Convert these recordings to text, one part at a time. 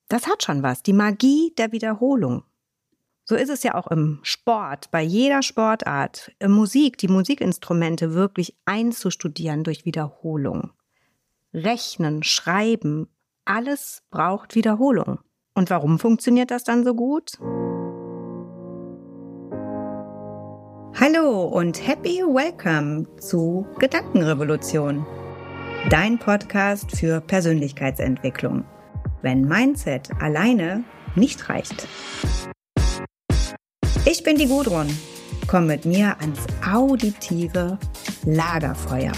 Das hat schon was, die Magie der Wiederholung. So ist es ja auch im Sport, bei jeder Sportart, Musik, die Musikinstrumente wirklich einzustudieren durch Wiederholung. Rechnen, Schreiben, alles braucht Wiederholung. Und warum funktioniert das dann so gut? Hallo und happy welcome zu Gedankenrevolution. Dein Podcast für Persönlichkeitsentwicklung. Wenn Mindset alleine nicht reicht. Ich bin die Gudrun. Komm mit mir ans auditive Lagerfeuer.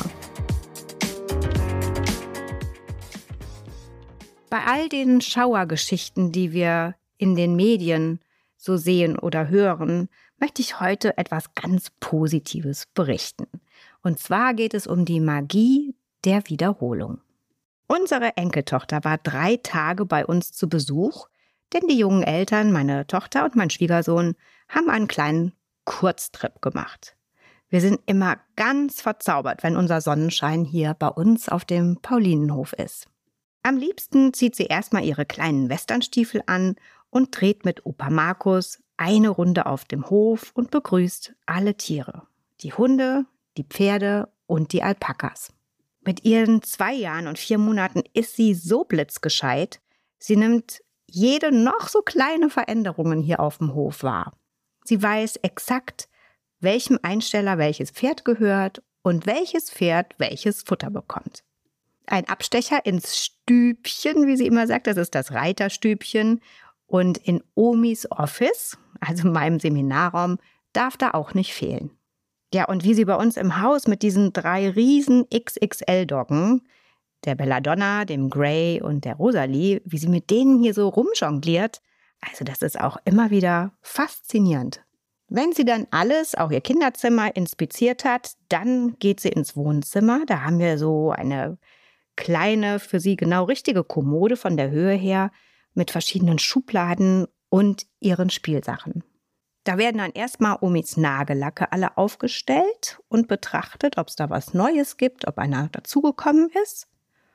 Bei all den Schauergeschichten, die wir in den Medien so sehen oder hören, möchte ich heute etwas ganz Positives berichten. Und zwar geht es um die Magie der Wiederholung. Unsere Enkeltochter war 3 Tage bei uns zu Besuch, denn die jungen Eltern, meine Tochter und mein Schwiegersohn, haben einen kleinen Kurztrip gemacht. Wir sind immer ganz verzaubert, wenn unser Sonnenschein hier bei uns auf dem Paulinenhof ist. Am liebsten zieht sie erstmal ihre kleinen Westernstiefel an und dreht mit Opa Markus eine Runde auf dem Hof und begrüßt alle Tiere. Die Hunde, die Pferde und die Alpakas. Mit ihren 2 Jahren und 4 Monaten ist sie so blitzgescheit, sie nimmt jede noch so kleine Veränderungen hier auf dem Hof wahr. Sie weiß exakt, welchem Einsteller welches Pferd gehört und welches Pferd welches Futter bekommt. Ein Abstecher ins Stübchen, wie sie immer sagt, das ist das Reiterstübchen. Und in Omis Office, also meinem Seminarraum, darf da auch nicht fehlen. Ja, und wie sie bei uns im Haus mit diesen 3 riesen XXL-Doggen, der Belladonna, dem Grey und der Rosalie, wie sie mit denen hier so rumjongliert, also das ist auch immer wieder faszinierend. Wenn sie dann alles, auch ihr Kinderzimmer, inspiziert hat, dann geht sie ins Wohnzimmer. Da haben wir so eine kleine, für sie genau richtige Kommode von der Höhe her mit verschiedenen Schubladen und ihren Spielsachen. Da werden dann erstmal Omis Nagellacke alle aufgestellt und betrachtet, ob es da was Neues gibt, ob einer dazugekommen ist.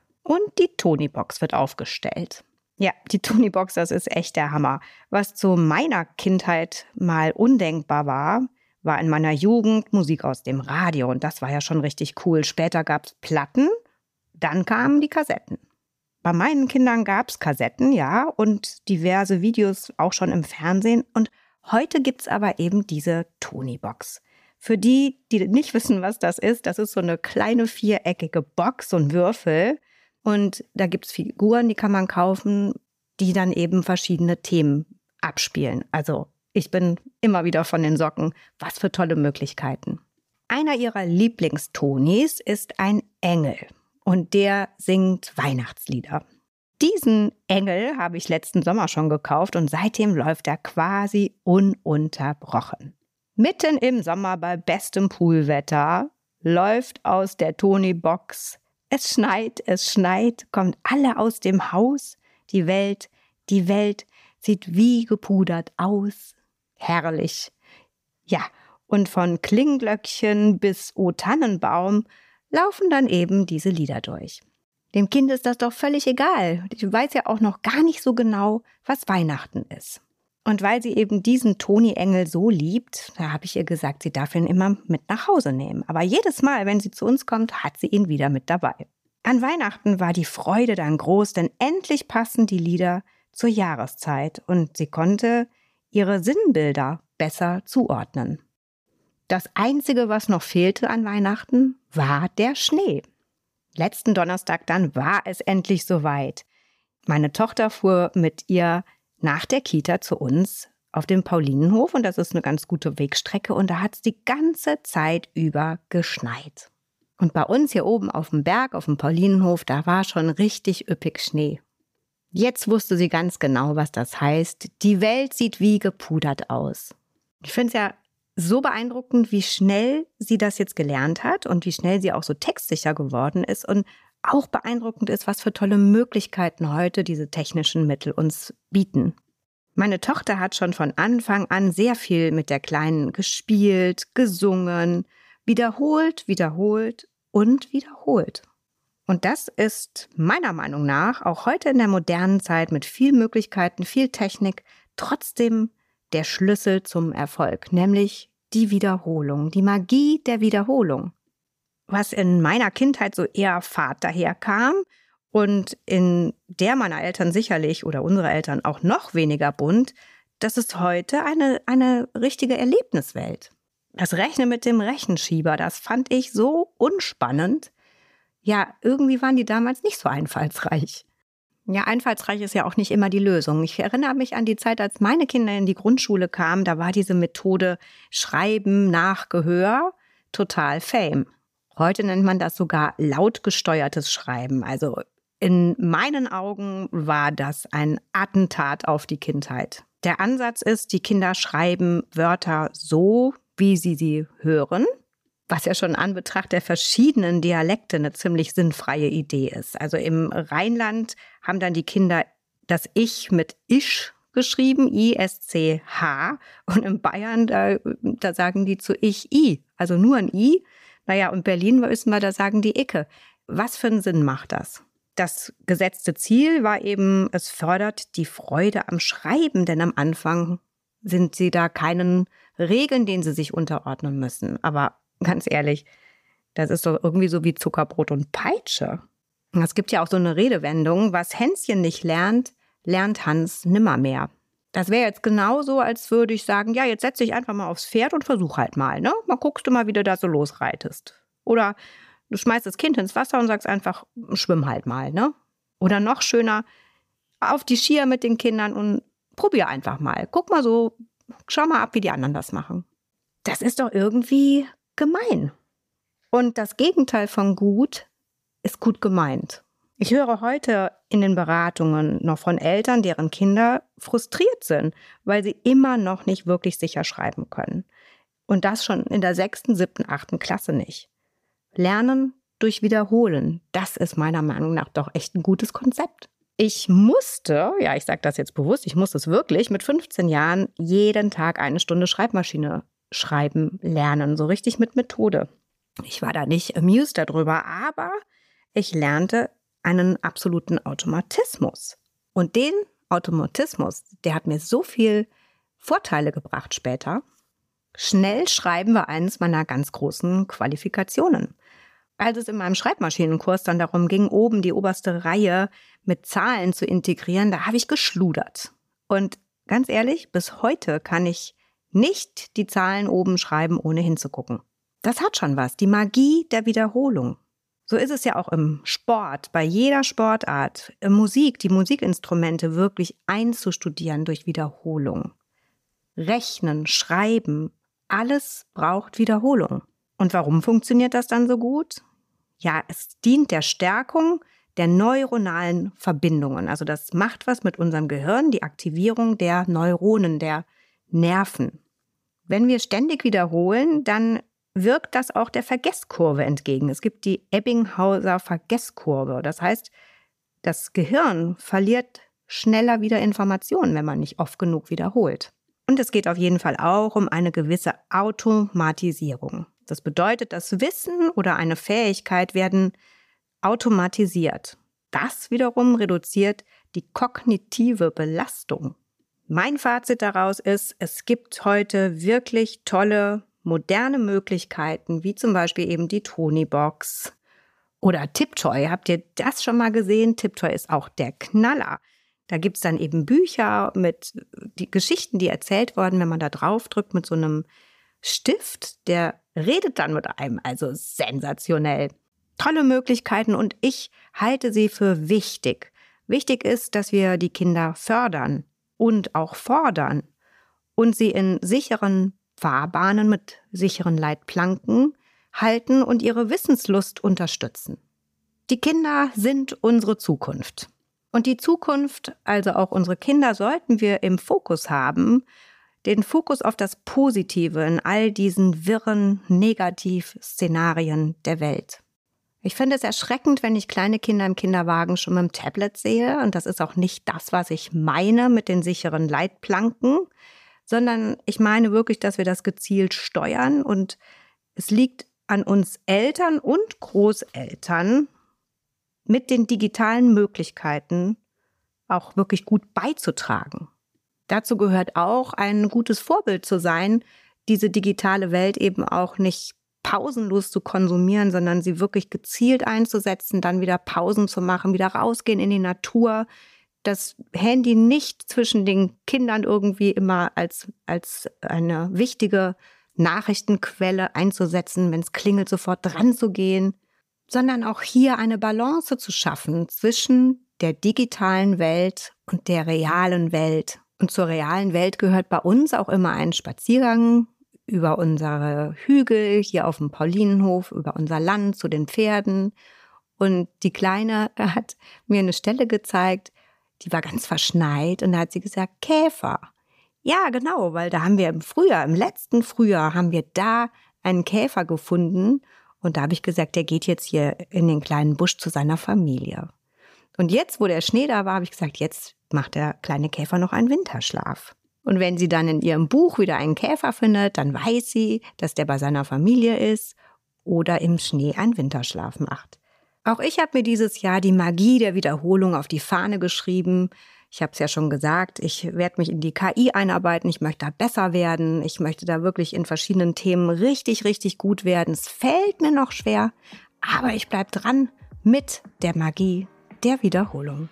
Und die Tonybox wird aufgestellt. Ja, die Tonybox, das ist echt der Hammer. Was zu meiner Kindheit mal undenkbar war in meiner Jugend Musik aus dem Radio. Und das war ja schon richtig cool. Später gab es Platten, dann kamen die Kassetten. Bei meinen Kindern gab es Kassetten, ja, und diverse Videos auch schon im Fernsehen. Und heute gibt es aber eben diese Tonybox. Für die, die nicht wissen, was das ist so eine kleine viereckige Box, so ein Würfel. Und da gibt es Figuren, die kann man kaufen, die dann eben verschiedene Themen abspielen. Also ich bin immer wieder von den Socken. Was für tolle Möglichkeiten. Einer ihrer Lieblingstonys ist ein Engel. Und der singt Weihnachtslieder. Diesen Engel habe ich letzten Sommer schon gekauft und seitdem läuft er quasi ununterbrochen. Mitten im Sommer bei bestem Poolwetter läuft aus der Tonybox es schneit, kommt alle aus dem Haus. Die Welt sieht wie gepudert aus. Herrlich. Ja, und von Klingglöckchen bis O Tannenbaum laufen dann eben diese Lieder durch. Dem Kind ist das doch völlig egal. Ich weiß ja auch noch gar nicht so genau, was Weihnachten ist. Und weil sie eben diesen Toni-Engel so liebt, da habe ich ihr gesagt, sie darf ihn immer mit nach Hause nehmen. Aber jedes Mal, wenn sie zu uns kommt, hat sie ihn wieder mit dabei. An Weihnachten war die Freude dann groß, denn endlich passen die Lieder zur Jahreszeit und sie konnte ihre Sinnbilder besser zuordnen. Das Einzige, was noch fehlte an Weihnachten, war der Schnee. Letzten Donnerstag dann war es endlich soweit. Meine Tochter fuhr mit ihr nach der Kita zu uns auf dem Paulinenhof und das ist eine ganz gute Wegstrecke und da hat es die ganze Zeit über geschneit. Und bei uns hier oben auf dem Berg, auf dem Paulinenhof, da war schon richtig üppig Schnee. Jetzt wusste sie ganz genau, was das heißt. Die Welt sieht wie gepudert aus. Ich finde es ja so beeindruckend, wie schnell sie das jetzt gelernt hat und wie schnell sie auch so textsicher geworden ist und auch beeindruckend ist, was für tolle Möglichkeiten heute diese technischen Mittel uns bieten. Meine Tochter hat schon von Anfang an sehr viel mit der Kleinen gespielt, gesungen, wiederholt und wiederholt. Und das ist meiner Meinung nach auch heute in der modernen Zeit mit viel Möglichkeiten, viel Technik trotzdem der Schlüssel zum Erfolg, nämlich die Wiederholung, die Magie der Wiederholung. Was in meiner Kindheit so eher fad daherkam und in der meiner Eltern sicherlich oder unsere Eltern auch noch weniger bunt, das ist heute eine richtige Erlebniswelt. Das Rechnen mit dem Rechenschieber, das fand ich so unspannend. Ja, irgendwie waren die damals nicht so einfallsreich. Ja, einfallsreich ist ja auch nicht immer die Lösung. Ich erinnere mich an die Zeit, als meine Kinder in die Grundschule kamen, da war diese Methode Schreiben nach Gehör total Fame. Heute nennt man das sogar lautgesteuertes Schreiben. Also in meinen Augen war das ein Attentat auf die Kindheit. Der Ansatz ist, die Kinder schreiben Wörter so, wie sie hören, was ja schon in Anbetracht der verschiedenen Dialekte eine ziemlich sinnfreie Idee ist. Also im Rheinland haben dann die Kinder das Ich mit Isch geschrieben, I-S-C-H. Und in Bayern, da sagen die zu Ich, I. Also nur ein I. Naja, und Berlin wissen wir, da sagen die Icke. Was für einen Sinn macht das? Das gesetzte Ziel war eben, es fördert die Freude am Schreiben, denn am Anfang sind sie da keinen Regeln, denen sie sich unterordnen müssen. Aber ganz ehrlich, das ist doch irgendwie so wie Zuckerbrot und Peitsche. Es gibt ja auch so eine Redewendung, was Hänschen nicht lernt, lernt Hans nimmermehr. Das wäre jetzt genauso, als würde ich sagen, ja, jetzt setz dich einfach mal aufs Pferd und versuch halt mal, ne? Mal guckst du mal, wie du da so losreitest. Oder du schmeißt das Kind ins Wasser und sagst einfach, schwimm halt mal, ne? Oder noch schöner, auf die Skier mit den Kindern und probier einfach mal. Guck mal so, schau mal ab, wie die anderen das machen. Das ist doch irgendwie gemein. Und das Gegenteil von gut ist gut gemeint. Ich höre heute in den Beratungen noch von Eltern, deren Kinder frustriert sind, weil sie immer noch nicht wirklich sicher schreiben können. Und das schon in der 6., 7., 8. Klasse nicht. Lernen durch Wiederholen, das ist meiner Meinung nach doch echt ein gutes Konzept. Ich musste, ja, ich sage das jetzt bewusst, ich musste es wirklich mit 15 Jahren jeden Tag 1 Stunde Schreibmaschine schreiben lernen, so richtig mit Methode. Ich war da nicht amused darüber, aber ich lernte einen absoluten Automatismus. Und den Automatismus, der hat mir so viel Vorteile gebracht später. Schnell schreiben war eines meiner ganz großen Qualifikationen. Als es in meinem Schreibmaschinenkurs dann darum ging, oben die oberste Reihe mit Zahlen zu integrieren, da habe ich geschludert. Und ganz ehrlich, bis heute kann ich nicht die Zahlen oben schreiben, ohne hinzugucken. Das hat schon was, die Magie der Wiederholung. So ist es ja auch im Sport, bei jeder Sportart, Musik, die Musikinstrumente wirklich einzustudieren durch Wiederholung. Rechnen, Schreiben, alles braucht Wiederholung. Und warum funktioniert das dann so gut? Ja, es dient der Stärkung der neuronalen Verbindungen. Also das macht was mit unserem Gehirn, die Aktivierung der Neuronen, der Nerven. Wenn wir ständig wiederholen, dann wirkt das auch der Vergesskurve entgegen. Es gibt die Ebbinghauser Vergesskurve. Das heißt, das Gehirn verliert schneller wieder Informationen, wenn man nicht oft genug wiederholt. Und es geht auf jeden Fall auch um eine gewisse Automatisierung. Das bedeutet, das Wissen oder eine Fähigkeit werden automatisiert. Das wiederum reduziert die kognitive Belastung. Mein Fazit daraus ist, es gibt heute wirklich tolle, moderne Möglichkeiten, wie zum Beispiel eben die Tonybox oder Tiptoy. Habt ihr das schon mal gesehen? Tiptoy ist auch der Knaller. Da gibt es dann eben Bücher mit die Geschichten, die erzählt wurden, wenn man da drauf drückt mit so einem Stift, der redet dann mit einem, also sensationell. Tolle Möglichkeiten und ich halte sie für wichtig. Wichtig ist, dass wir die Kinder fördern und auch fordern und sie in sicheren Fahrbahnen mit sicheren Leitplanken halten und ihre Wissenslust unterstützen. Die Kinder sind unsere Zukunft. Und die Zukunft, also auch unsere Kinder, sollten wir im Fokus haben, den Fokus auf das Positive in all diesen wirren Negativ-Szenarien der Welt. Ich finde es erschreckend, wenn ich kleine Kinder im Kinderwagen schon mit dem Tablet sehe. Und das ist auch nicht das, was ich meine mit den sicheren Leitplanken, sondern ich meine wirklich, dass wir das gezielt steuern. Und es liegt an uns Eltern und Großeltern, mit den digitalen Möglichkeiten auch wirklich gut beizutragen. Dazu gehört auch, ein gutes Vorbild zu sein, diese digitale Welt eben auch nicht pausenlos zu konsumieren, sondern sie wirklich gezielt einzusetzen, dann wieder Pausen zu machen, wieder rausgehen in die Natur, das Handy nicht zwischen den Kindern irgendwie immer als eine wichtige Nachrichtenquelle einzusetzen, wenn es klingelt, sofort dran zu gehen, sondern auch hier eine Balance zu schaffen zwischen der digitalen Welt und der realen Welt. Und zur realen Welt gehört bei uns auch immer ein Spaziergang über unsere Hügel hier auf dem Paulinenhof, über unser Land zu den Pferden. Und die Kleine hat mir eine Stelle gezeigt, die war ganz verschneit und da hat sie gesagt, Käfer. Ja, genau, weil da haben wir im letzten Frühjahr haben wir da einen Käfer gefunden und da habe ich gesagt, der geht jetzt hier in den kleinen Busch zu seiner Familie. Und jetzt, wo der Schnee da war, habe ich gesagt, jetzt macht der kleine Käfer noch einen Winterschlaf. Und wenn sie dann in ihrem Buch wieder einen Käfer findet, dann weiß sie, dass der bei seiner Familie ist oder im Schnee einen Winterschlaf macht. Auch ich habe mir dieses Jahr die Magie der Wiederholung auf die Fahne geschrieben. Ich habe es ja schon gesagt, ich werde mich in die KI einarbeiten, ich möchte da besser werden, ich möchte da wirklich in verschiedenen Themen richtig, richtig gut werden. Es fällt mir noch schwer, aber ich bleibe dran mit der Magie der Wiederholung.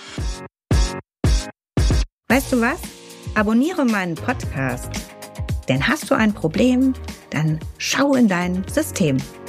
Weißt du was? Abonniere meinen Podcast, denn hast du ein Problem, dann schau in dein System.